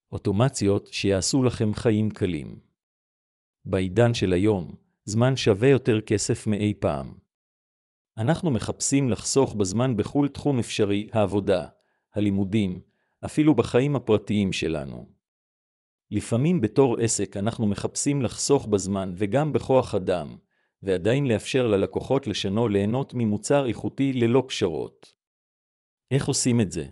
אוטומציות שיעשו לכם חיים קלים. בעידן של היום, זמן שווה יותר כסף מאי פעם. אנחנו מחפשים לחסוך בזמן בכל תחום אפשרי, העבודה, הלימודים, אפילו בחיים הפרטיים שלנו. לפעמים בתור עסק אנחנו מחפשים לחסוך בזמן וגם בכוח אדם, ועדיין לאפשר ללקוחות לשנו ליהנות ממוצר איכותי ללא פשרות. איך עושים את זה?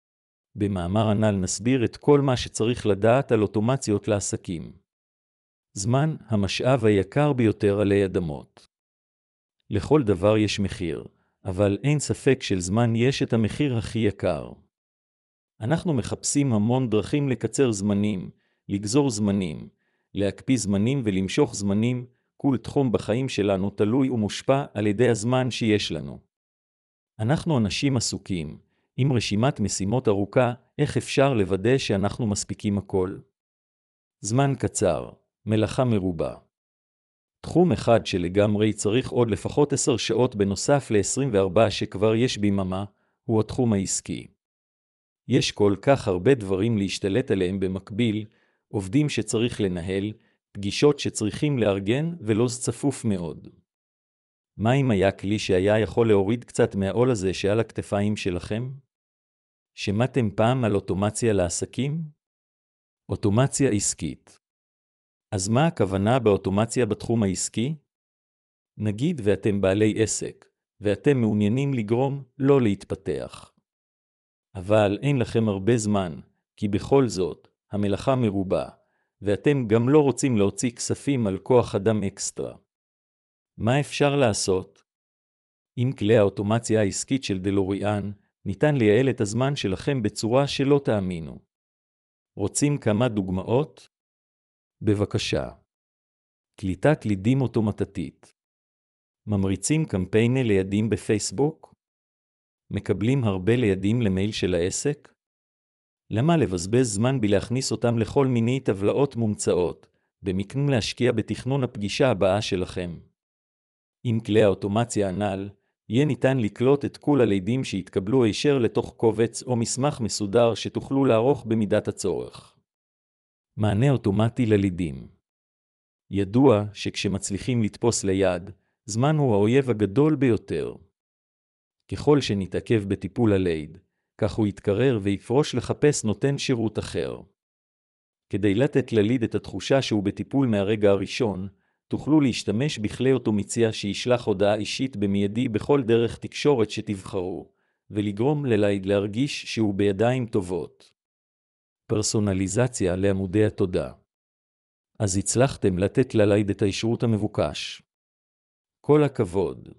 במאמר הנ"ל נסביר את כל מה שצריך לדעת על אוטומציות לעסקים. זמן, המשאב היקר ביותר עלי אדמות. לכל דבר יש מחיר, אבל אין ספק של זמן יש את המחיר הכי יקר. אנחנו מחפשים המון דרכים לקצר זמנים, לגזור זמנים, להקפיא זמנים ולמשוך זמנים. כל תחום בחיים שלנו תלוי ומושפע על ידי הזמן שיש לנו. אנחנו אנשים עסוקים, עם רשימת משימות ארוכה, איך אפשר לוודא שאנחנו מספיקים הכל? זמן קצר, מלאכה מרובה. תחום אחד שלגמרי צריך עוד לפחות 10 שעות בנוסף ל-24 שכבר יש ביממה, הוא התחום העסקי. יש כל כך הרבה דברים להשתלט עליהם במקביל, עובדים שצריך לנהל, פגישות שצריכים לארגן ולוז צפוף מאוד. מה אם היה כלי שהיה יכול להוריד קצת מהעול הזה שעל הכתפיים שלכם? שמעתם פעם על אוטומציה לעסקים? אוטומציה עסקית. אז מה הכוונה באוטומציה בתחום העסקי? נגיד ואתם בעלי עסק, ואתם מעוניינים לגרום לא להתפתח. אבל אין לכם הרבה זמן, כי בכל זאת, המלאכה מרובה, ואתם גם לא רוצים להוציא כספים על כוח אדם אקסטרה. מה אפשר לעשות? עם כלי האוטומציה העסקית של דלוריאן, ניתן לייעל את הזמן שלכם בצורה שלא תאמינו. רוצים כמה דוגמאות? בבקשה. קליטת לידים אוטומטית. ממריצים קמפייני לידים בפייסבוק? מקבלים הרבה לידים למייל של העסק? למה לבזבז זמן בלהכניס אותם לכל מיני טבלאות מומצאות, במקום להשקיע בתכנון הפגישה הבאה שלכם? עם כלי האוטומציה הנ"ל, יהיה ניתן לקלוט את כל הלידים שהתקבלו הישר לתוך קובץ או מסמך מסודר שתוכלו לערוך במידת הצורך. מענה אוטומטי ללידים. ידוע שכשמצליחים לתפוס ליד, זמן הוא האויב הגדול ביותר. ככל שנתעכב בטיפול הליד, כך הוא יתקרר ויפרוש לחפש נותן שירות אחר. כדי לתת לליד את התחושה שהוא בטיפול מהרגע הראשון, תוכלו להשתמש בכלי אוטומציה שישלח הודעה אישית במיידי בכל דרך תקשורת שתבחרו, ולגרום לליד להרגיש שהוא בידיים טובות. פרסונליזציה לעמודי התודה. אז הצלחתם לתת לליד את האישרות המבוקש. כל הכבוד.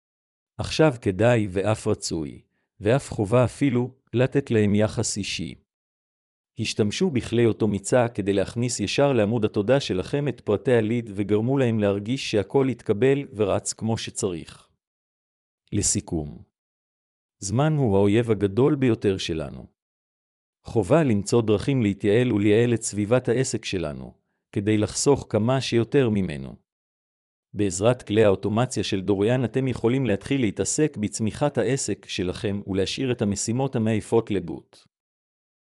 עכשיו כדאי ואף רצוי, ואף חובה אפילו, לתת להם יחס אישי. השתמשו בכלי אוטומציה כדי להכניס ישר לעמוד התודה שלכם את פרטי הליד וגרמו להם להרגיש שהכל יתקבל ורץ כמו שצריך. לסיכום. זמן הוא האויב הגדול ביותר שלנו. חובה למצוא דרכים להתייעל ולייעל את סביבת העסק שלנו, כדי לחסוך כמה שיותר ממנו. בעזרת כלי האוטומציה של דלוריאן אתם יכולים להתחיל להתעסק בצמיחת העסק שלכם ולהשאיר את המשימות המעיפות לבוט.